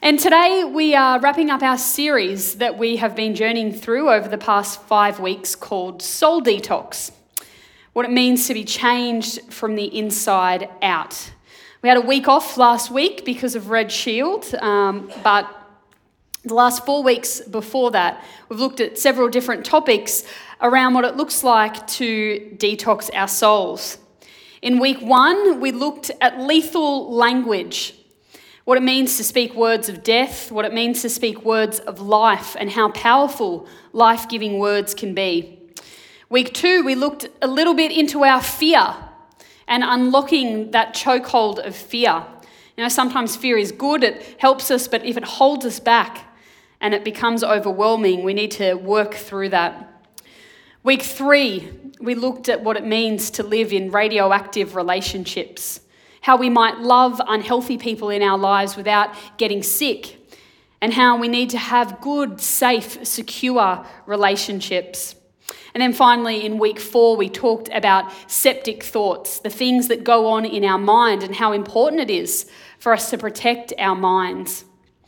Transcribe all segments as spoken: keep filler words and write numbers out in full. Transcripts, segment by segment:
And today we are wrapping up our series that we have been journeying through over the past five weeks called Soul Detox, what it means to be changed from the inside out. We had a week off last week because of Red Shield, um, but the last four weeks before that, we've looked at several different topics around what it looks like to detox our souls. In week one, we looked at lethal language, what it means to speak words of death, what it means to speak words of life, and how powerful life-giving words can be. Week two, we looked a little bit into our fear and unlocking that chokehold of fear. You know, sometimes fear is good, it helps us, but if it holds us back and it becomes overwhelming, we need to work through that. Week three, we looked at what it means to live in radioactive relationships, how we might love unhealthy people in our lives without getting sick, and how we need to have good, safe, secure relationships. And then finally, in week four, we talked about septic thoughts, the things that go on in our mind and how important it is for us to protect our minds.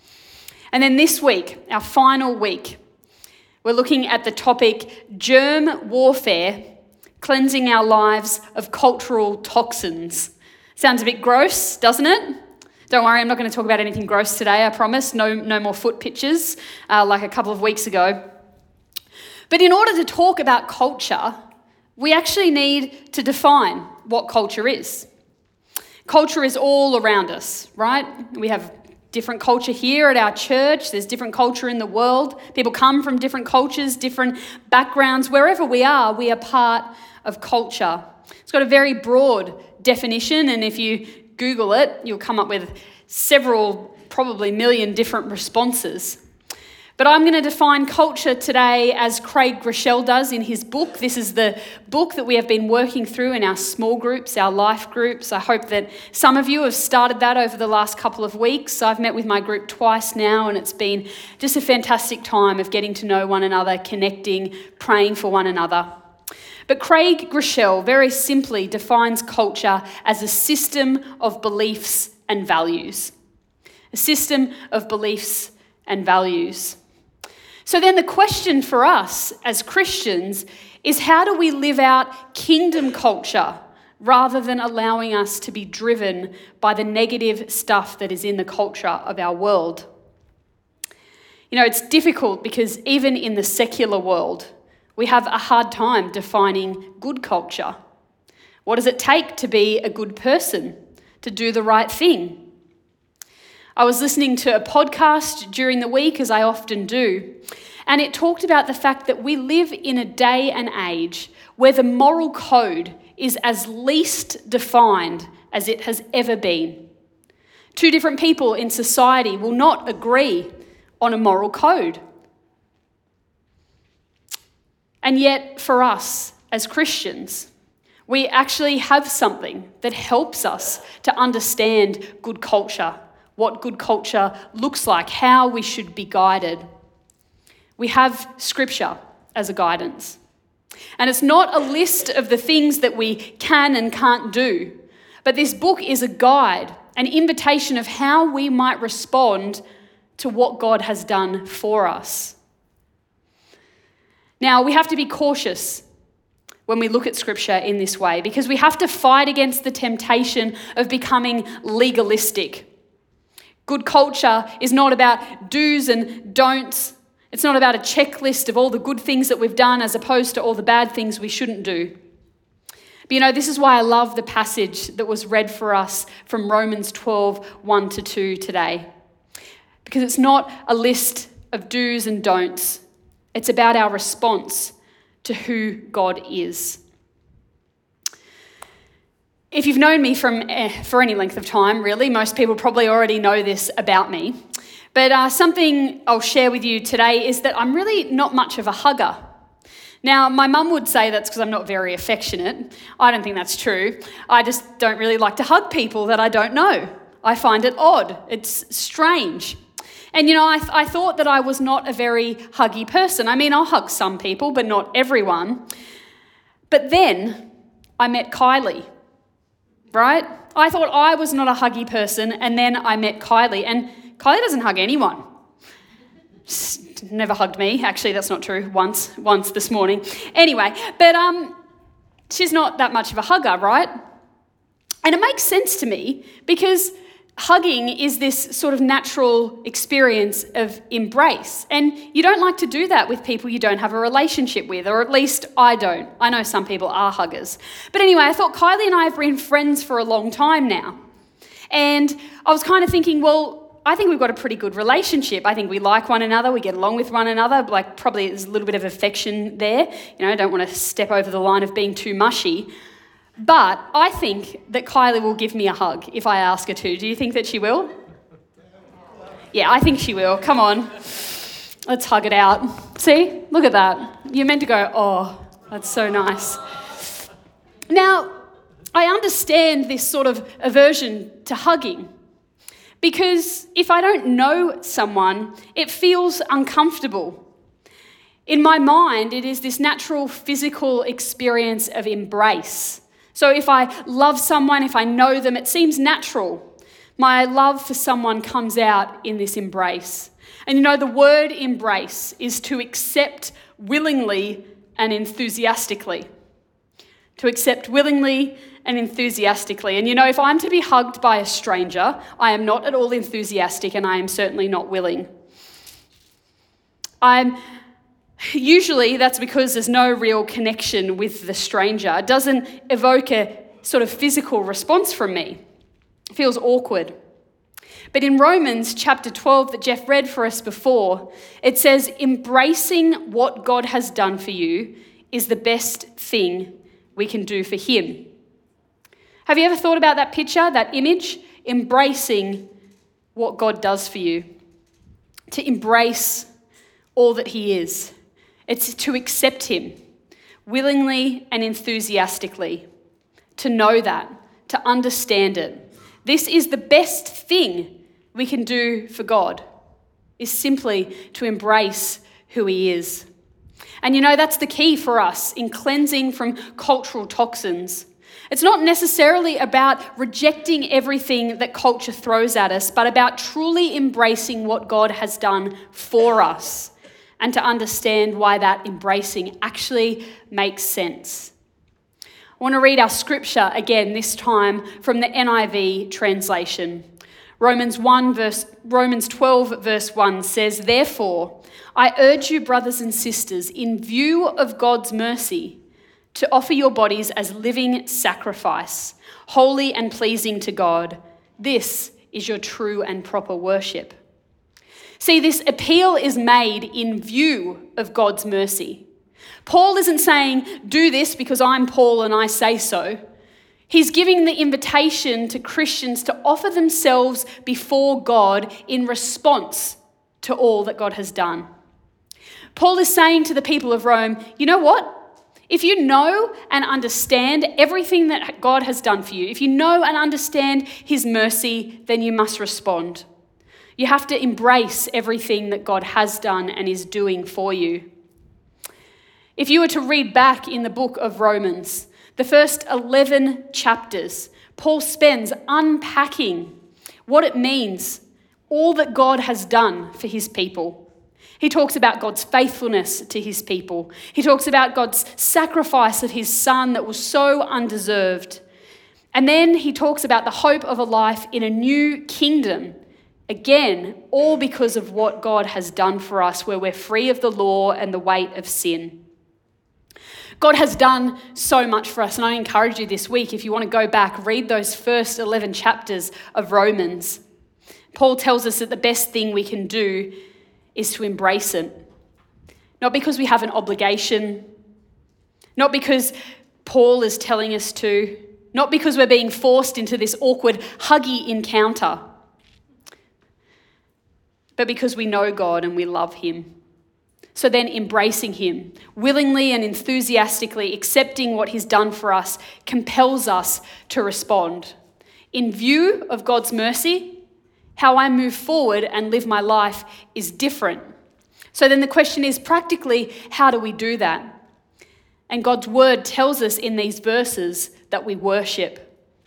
And then this week, our final week, we're looking at the topic germ warfare, cleansing our lives of cultural toxins. Sounds a bit gross, doesn't it? Don't worry, I'm not going to talk about anything gross today, I promise. No, no more foot pictures uh, like a couple of weeks ago. But in order to talk about culture, we actually need to define what culture is. Culture is all around us, right? We have different culture here at our church. There's different culture in the world. People come from different cultures, different backgrounds. Wherever we are, we are part of culture. It's got a very broad definition, and if you Google it, you'll come up with several, probably million different responses. But I'm going to define culture today as Craig Groeschel does in his book. This is the book that we have been working through in our small groups, our life groups. I hope that some of you have started that over the last couple of weeks. I've met with my group twice now, and it's been just a fantastic time of getting to know one another, connecting, praying for one another. But Craig Groeschel very simply defines culture as a system of beliefs and values. A system of beliefs and values. So then the question for us as Christians is, how do we live out kingdom culture rather than allowing us to be driven by the negative stuff that is in the culture of our world? You know, it's difficult because even in the secular world, we have a hard time defining good culture. What does it take to be a good person, to do the right thing? I was listening to a podcast during the week, as I often do, and it talked about the fact that we live in a day and age where the moral code is as least defined as it has ever been. Two different people in society will not agree on a moral code. And yet, for us as Christians, we actually have something that helps us to understand good culture, what good culture looks like, how we should be guided. We have Scripture as a guidance. And it's not a list of the things that we can and can't do, but this book is a guide, an invitation of how we might respond to what God has done for us. Now, we have to be cautious when we look at Scripture in this way, because we have to fight against the temptation of becoming legalistic. Good culture is not about do's and don'ts. It's not about a checklist of all the good things that we've done as opposed to all the bad things we shouldn't do. But you know, this is why I love the passage that was read for us from Romans twelve, one to two today. Because it's not a list of do's and don'ts. It's about our response to who God is. If you've known me from eh, for any length of time, really, most people probably already know this about me. But uh, something I'll share with you today is that I'm really not much of a hugger. Now, my mum would say that's because I'm not very affectionate. I don't think that's true. I just don't really like to hug people that I don't know. I find it odd. It's strange. And, you know, I, th- I thought that I was not a very huggy person. I mean, I'll hug some people, but not everyone. But then I met Kylie, right? I thought I was not a huggy person, and then I met Kylie. And Kylie doesn't hug anyone. Just never hugged me. Actually, that's not true. Once, once this morning. Anyway, but um, she's not that much of a hugger, right? And it makes sense to me because hugging is this sort of natural experience of embrace. And you don't like to do that with people you don't have a relationship with, or at least I don't. I know some people are huggers. But anyway, I thought Kylie and I have been friends for a long time now. And I was kind of thinking, well, I think we've got a pretty good relationship. I think we like one another, we get along with one another, like probably there's a little bit of affection there. You know, I don't want to step over the line of being too mushy. But I think that Kylie will give me a hug if I ask her to. Do you think that she will? Yeah, I think she will. Come on. Let's hug it out. See? Look at that. You're meant to go, oh, that's so nice. Now, I understand this sort of aversion to hugging because if I don't know someone, it feels uncomfortable. In my mind, it is this natural physical experience of embrace. So if I love someone, if I know them, it seems natural. My love for someone comes out in this embrace. And you know, the word embrace is to accept willingly and enthusiastically. To accept willingly and enthusiastically. And you know, if I'm to be hugged by a stranger, I am not at all enthusiastic and I am certainly not willing. I'm Usually that's because there's no real connection with the stranger. It doesn't evoke a sort of physical response from me. It feels awkward. But in Romans chapter twelve that Jeff read for us before, it says, embracing what God has done for you is the best thing we can do for him. Have you ever thought about that picture, that image? Embracing what God does for you. To embrace all that he is. It's to accept him willingly and enthusiastically, to know that, to understand it. This is the best thing we can do for God, is simply to embrace who he is. And you know, that's the key for us in cleansing from cultural toxins. It's not necessarily about rejecting everything that culture throws at us, but about truly embracing what God has done for us. And to understand why that embracing actually makes sense. I want to read our scripture again, this time from the N I V translation. Romans one verse Romans twelve verse one says, "Therefore, I urge you, brothers and sisters, in view of God's mercy, to offer your bodies as living sacrifice, holy and pleasing to God. This is your true and proper worship." See, this appeal is made in view of God's mercy. Paul isn't saying, do this because I'm Paul and I say so. He's giving the invitation to Christians to offer themselves before God in response to all that God has done. Paul is saying to the people of Rome, you know what? If you know and understand everything that God has done for you, if you know and understand his mercy, then you must respond. You have to embrace everything that God has done and is doing for you. If you were to read back in the book of Romans, the first eleven chapters, Paul spends unpacking what it means, all that God has done for his people. He talks about God's faithfulness to his people. He talks about God's sacrifice of his son that was so undeserved. And then he talks about the hope of a life in a new kingdom. Again, all because of what God has done for us, where we're free of the law and the weight of sin. God has done so much for us, and I encourage you this week, if you want to go back, read those first eleven chapters of Romans. Paul tells us that the best thing we can do is to embrace it. Not because we have an obligation, not because Paul is telling us to, not because we're being forced into this awkward, huggy encounter, but because we know God and we love him. So then embracing him, willingly and enthusiastically accepting what he's done for us, compels us to respond. In view of God's mercy, how I move forward and live my life is different. So then the question is, practically, how do we do that? And God's word tells us in these verses that we worship.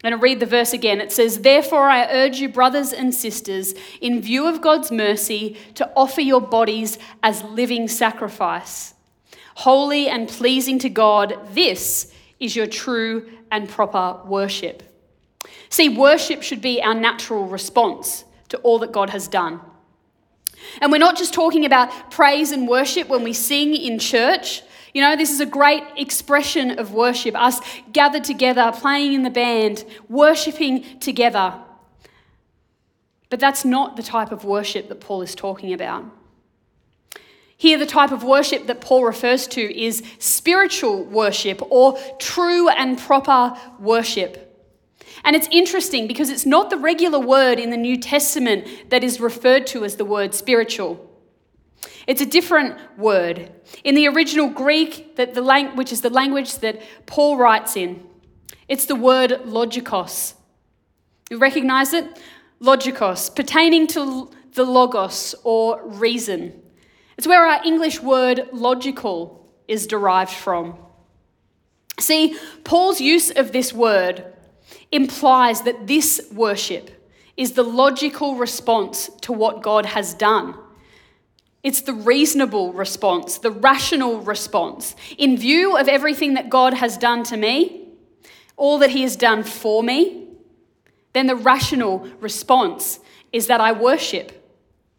I'm going to read the verse again. It says, "Therefore I urge you, brothers and sisters, in view of God's mercy, to offer your bodies as living sacrifice, holy and pleasing to God. This is your true and proper worship." See, worship should be our natural response to all that God has done. And we're not just talking about praise and worship when we sing in church. You know, this is a great expression of worship, us gathered together, playing in the band, worshipping together. But that's not the type of worship that Paul is talking about. Here, the type of worship that Paul refers to is spiritual worship, or true and proper worship. And it's interesting because it's not the regular word in the New Testament that is referred to as the word spiritual. It's a different word. In the original Greek, that the lang- which is the language that Paul writes in, it's the word logikos. You recognize it? Logikos, pertaining to the logos or reason. It's where our English word logical is derived from. See, Paul's use of this word implies that this worship is the logical response to what God has done. It's the reasonable response, the rational response. In view of everything that God has done to me, all that he has done for me, then the rational response is that I worship.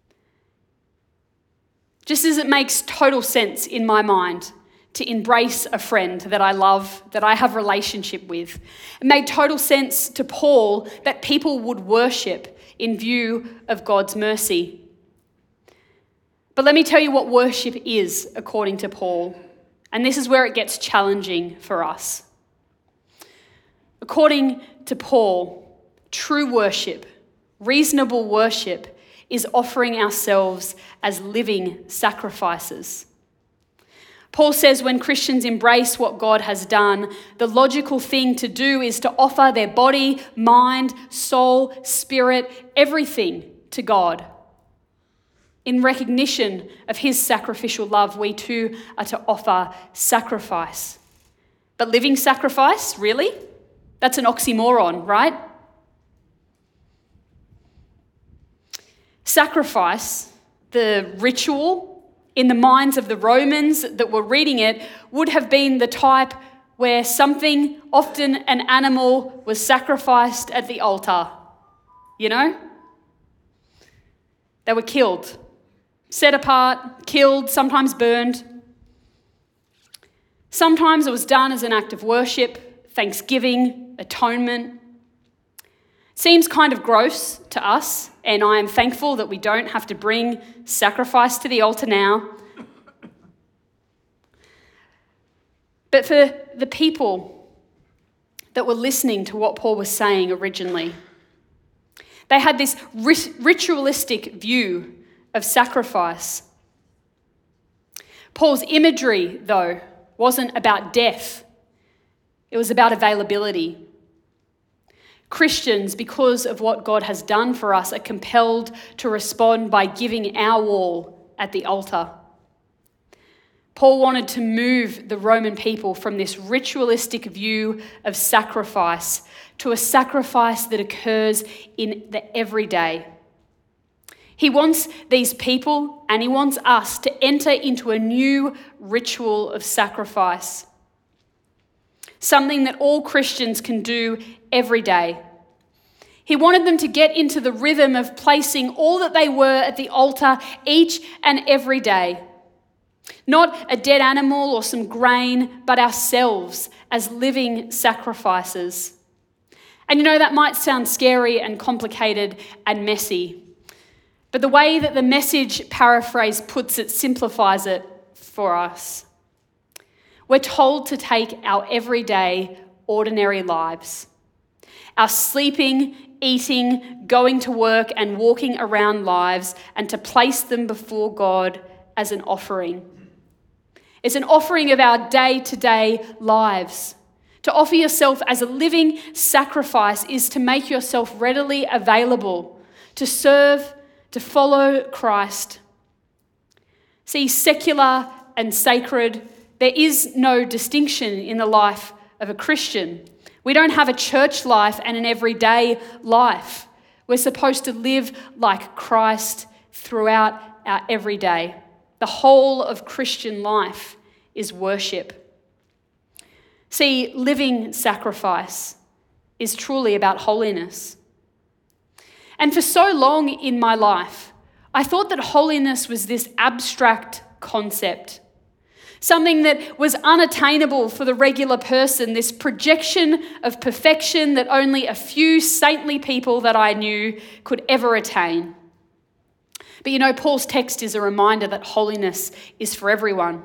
Just as it makes total sense in my mind to embrace a friend that I love, that I have a relationship with, it made total sense to Paul that people would worship in view of God's mercy. But let me tell you what worship is according to Paul. And this is where it gets challenging for us. According to Paul, true worship, reasonable worship, is offering ourselves as living sacrifices. Paul says when Christians embrace what God has done, the logical thing to do is to offer their body, mind, soul, spirit, everything to God. In recognition of his sacrificial love, we too are to offer sacrifice. But living sacrifice, really? That's an oxymoron, right? Sacrifice, the ritual, in the minds of the Romans that were reading it, would have been the type where something, often an animal, was sacrificed at the altar. You know? They were killed. Set apart, killed, sometimes burned. Sometimes it was done as an act of worship, thanksgiving, atonement. Seems kind of gross to us, and I am thankful that we don't have to bring sacrifice to the altar now. But for the people that were listening to what Paul was saying originally, they had this rit- ritualistic view of sacrifice. Paul's imagery, though, wasn't about death. It was about availability. Christians, because of what God has done for us, are compelled to respond by giving our all at the altar. Paul wanted to move the Roman people from this ritualistic view of sacrifice to a sacrifice that occurs in the everyday. He wants these people, and he wants us, to enter into a new ritual of sacrifice. Something that all Christians can do every day. He wanted them to get into the rhythm of placing all that they were at the altar each and every day. Not a dead animal or some grain, but ourselves as living sacrifices. And you know, that might sound scary and complicated and messy. But the way that the Message paraphrase puts it simplifies it for us. We're told to take our everyday, ordinary lives, our sleeping, eating, going to work and walking around lives, and to place them before God as an offering. It's an offering of our day-to-day lives. To offer yourself as a living sacrifice is to make yourself readily available to serve, to follow Christ. See, secular and sacred, there is no distinction in the life of a Christian We don't have a church life and an everyday life. We're supposed to live like Christ throughout our everyday. The whole of Christian life is worship. See, living sacrifice is truly about holiness. And for so long in my life, I thought that holiness was this abstract concept, something that was unattainable for the regular person, this projection of perfection that only a few saintly people that I knew could ever attain. But you know, Paul's text is a reminder that holiness is for everyone.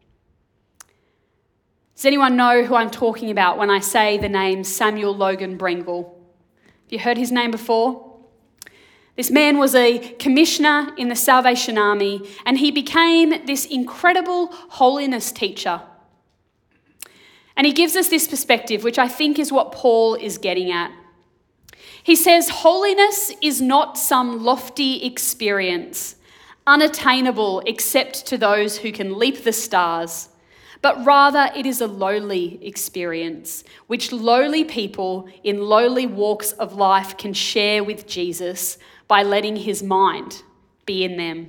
Does anyone know who I'm talking about when I say the name Samuel Logan Brengle? Have you heard his name before? This man was a commissioner in the Salvation Army, and he became this incredible holiness teacher. And he gives us this perspective, which I think is what Paul is getting at. He says, holiness is not some lofty experience, unattainable except to those who can leap the stars, but rather it is a lowly experience, which lowly people in lowly walks of life can share with Jesus by letting his mind be in them.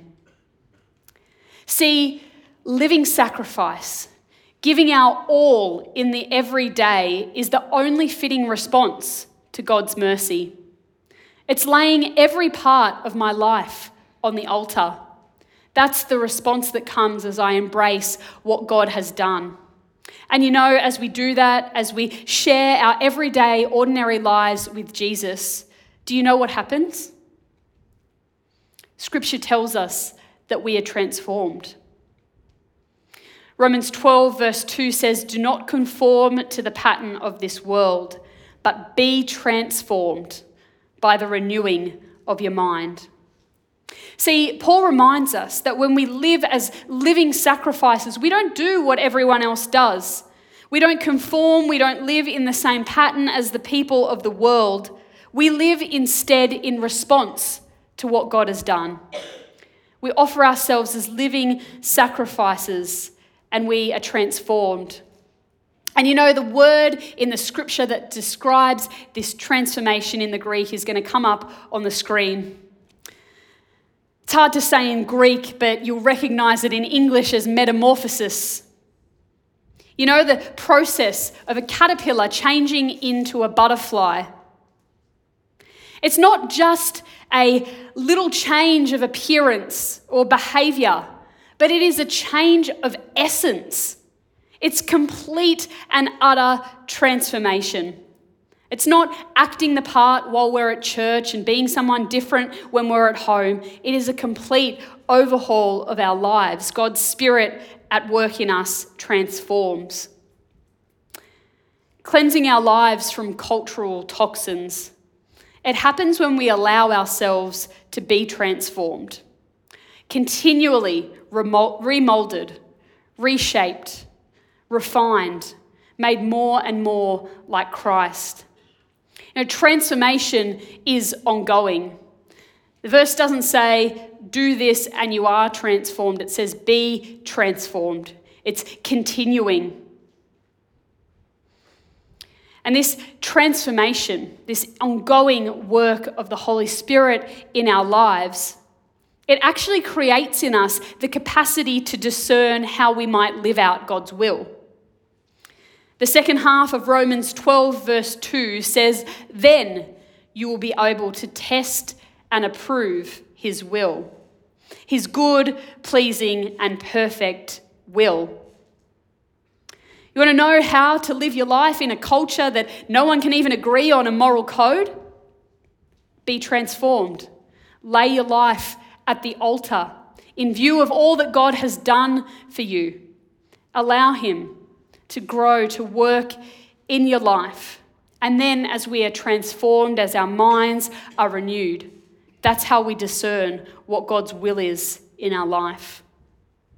See, living sacrifice, giving our all in the everyday is the only fitting response to God's mercy. It's laying every part of my life on the altar. That's the response that comes as I embrace what God has done. And you know, as we do that, as we share our everyday, ordinary lives with Jesus, do you know what happens? Scripture tells us that we are transformed. Romans twelve verse two says, "Do not conform to the pattern of this world, but be transformed by the renewing of your mind." See, Paul reminds us that when we live as living sacrifices, we don't do what everyone else does. We don't conform, we don't live in the same pattern as the people of the world. We live instead in response to what God has done. We offer ourselves as living sacrifices and we are transformed. And you know, the word in the scripture that describes this transformation in the Greek is going to come up on the screen. It's hard to say in Greek, but you'll recognize it in English as metamorphosis. You know, the process of a caterpillar changing into a butterfly. It's not just a little change of appearance or behavior, but it is a change of essence. It's complete and utter transformation. It's not acting the part while we're at church and being someone different when we're at home. It is a complete overhaul of our lives. God's Spirit at work in us transforms. Cleansing our lives from cultural toxins. It happens when we allow ourselves to be transformed, continually remolded, reshaped, refined, made more and more like Christ. You know, transformation is ongoing. The verse doesn't say, do this and you are transformed. It says, be transformed. It's continuing. And this transformation, this ongoing work of the Holy Spirit in our lives, it actually creates in us the capacity to discern how we might live out God's will. The second half of Romans twelve verse two says, then you will be able to test and approve his will, his good, pleasing, and perfect will. You want to know how to live your life in a culture that no one can even agree on a moral code? Be transformed. Lay your life at the altar in view of all that God has done for you. Allow him to grow, to work in your life. And then as we are transformed, as our minds are renewed, that's how we discern what God's will is in our life.